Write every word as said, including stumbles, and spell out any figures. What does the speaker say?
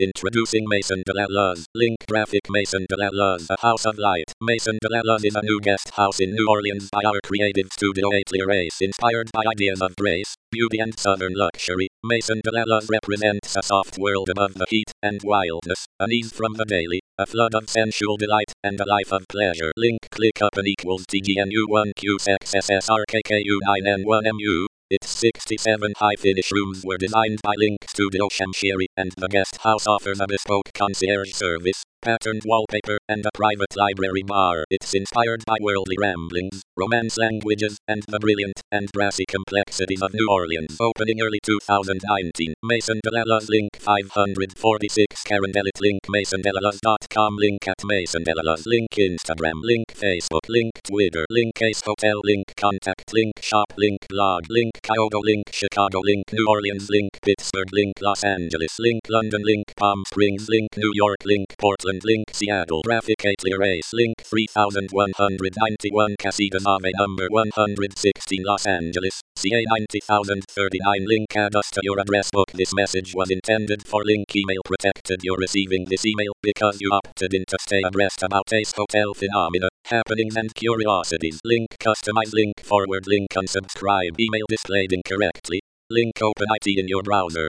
Introducing Maison de la Luz. Link graphic. Maison de la Luz, a house of light. Maison de la Luz is a new guest house in New Orleans by our creative studio Atelier Ace. Inspired by ideas of grace, beauty and southern luxury, Maison de la Luz represents a soft world above the heat and wildness, an ease from the daily, a flood of sensual delight, and a life of pleasure. Link click up and equals T G N U one Q X S S R K K U nine N one M U. Its sixty-seven high-finish rooms were designed by Link Studio Shamshiri, and the guest house offers a bespoke concierge service, patterned wallpaper, and a private library bar. It's inspired by worldly ramblings, romance languages, and the brilliant and brassy complexities of New Orleans. Opening early two thousand nineteen. Maison de la Luz. Link five forty-six Carondelet. Link maison de la luz dot com. Link at Maison de la Luz. Link Instagram. Link Facebook. Link Twitter. Link Ace Hotel. Link Contact. Link Shop. Link Blog. Link Kyoto. Link Chicago. Link New Orleans. Link Pittsburgh. Link Los Angeles. Link London. Link Palm Springs. Link New York. Link Portland. Link Seattle. Graphic Atelier Ace. Link three thousand one hundred ninety-one Casitas Ave number one hundred sixteen Los Angeles, C A ninety thousand thirty-nine. Link add us to your address book. This message was intended for Link email protected. You're receiving this email because you opted in to stay abreast about Ace Hotel phenomena, happenings and curiosities. Link customize. Link forward. Link unsubscribe. Email displayed incorrectly. Link open I T in your browser.